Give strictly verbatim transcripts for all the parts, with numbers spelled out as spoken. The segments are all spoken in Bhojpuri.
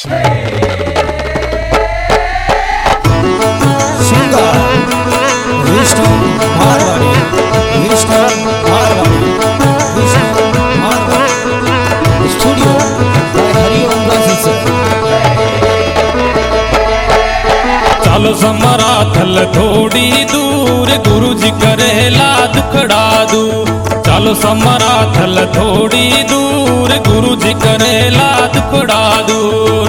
चलो समरा थल थोड़ी दूर गुरु जी करेला दुखड़ा दूर। चलो समरा थल थोड़ी दूर गुरु जी करेला दुखड़ा दूर।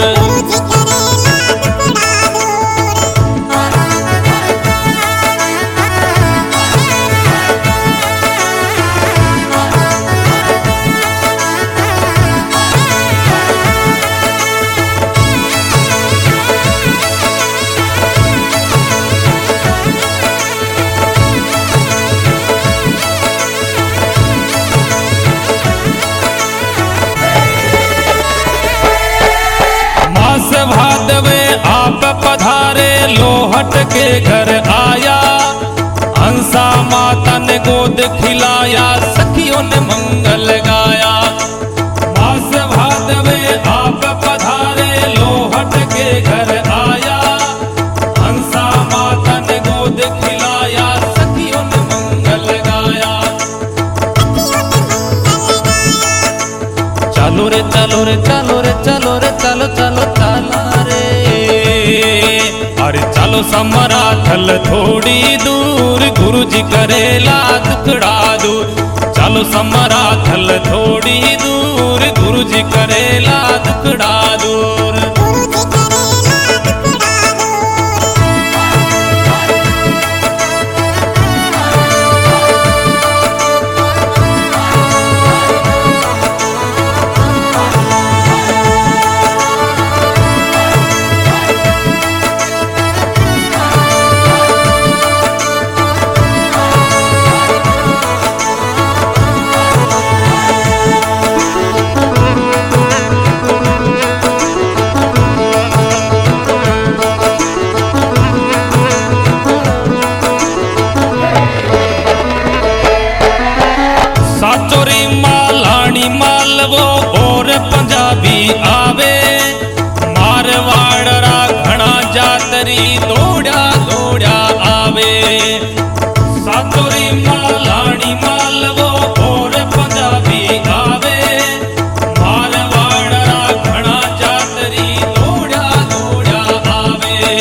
भादवे आप पधारे लोहट के घर आया। हंसा माता ने गोद खिलाया सखियों ने मंगल गाया। मास भादवे आप पधारे लोहट के घर आया। हंसा माता ने गोद खिलाया सखियों ने मंगल गाया। चलो रे चलो रे चलो रे चलो रे चलो चलो चला रे। अरे चलो समरा थल थोड़ी दूर गुरु जी करेला दुखड़ा दूर। चलो समरा थल थोड़ी दूर गुरु जी करेला दुखड़ा दूर। और पंजाबी आवे मारवाड़रा घना जातरी दौड़ा दौड़ा आवे। सातोरी मालानी मालवो और पंजाबी आवे मारवाड़रा घना जातरी दौड़ा दौड़ा आवे।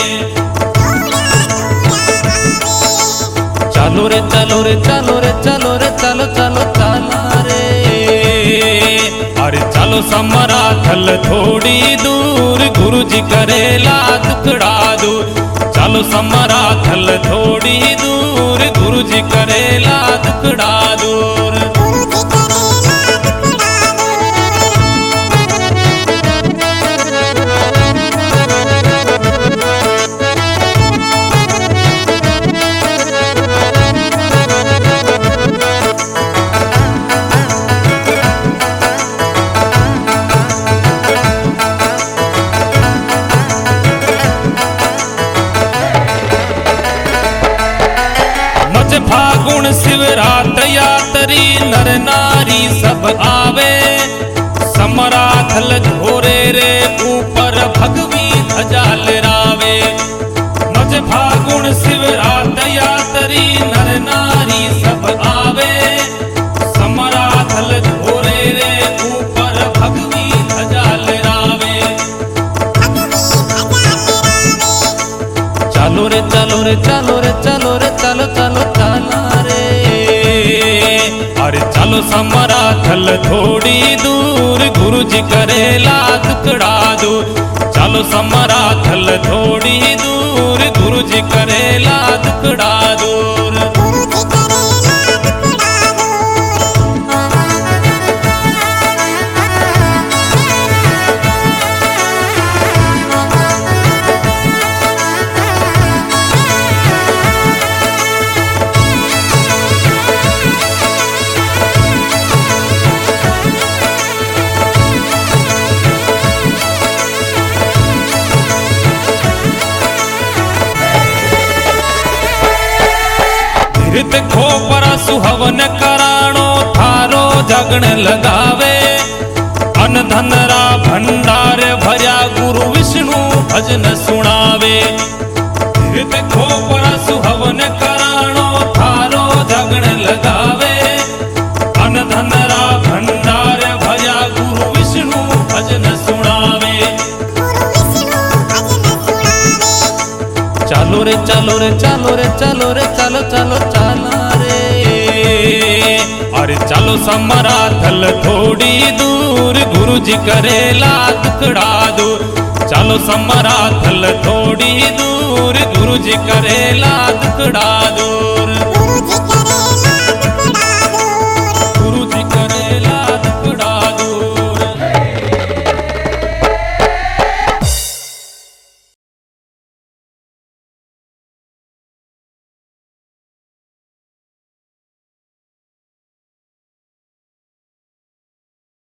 चलो रे चलो रे चलो रे चलो रे चलो चलो चला रे। अरे चलो समरा थल थोड़ी दूर गुरु जी करेला दुखड़ा दूर। चलो समरा थल थोड़ी दूर गुरु जी करेला दुखड़ा दूर। फागुन शिवरात यात्री नर नारी सब आवे। समरा थल झोरे रे ऊपर भगवी ध्वजा लहरावे। मज फागुन शिवरात यात्री नर नारी सब आवे। समरा थल झोरे रे ऊपर भगवी ध्वजा लहरावे। चलो रे चलो रे चलो रे चलो रे चलो चलो चला रे। अरे चलो समरा थल थोड़ी दूर गुरु जी करेला दुखड़ा दूर। चलो समरा थल थोड़ी दूर गुरु जी करेला दुखड़ा दूर। रित खोपरा सुहवन कराणो थारो जगण लगावे। अन धनरा भंडार भर्या गुरु विष्णु भजन सुनावे तीर्थ खोपरा सुहवन कराणो थारो जगण लगावे अन धनरा भंडार भर्या गुरु विष्णु भजन सुनावे चालो रे चालो रे चालो रे चालो रे चालो चालो चाला रे अरे चालो समरा थल थोड़ी दूर गुरु जी करेला दुखड़ा दूर चालो समरा थल थोड़ी दूर गुरु जी करेला दुखड़ा दूर।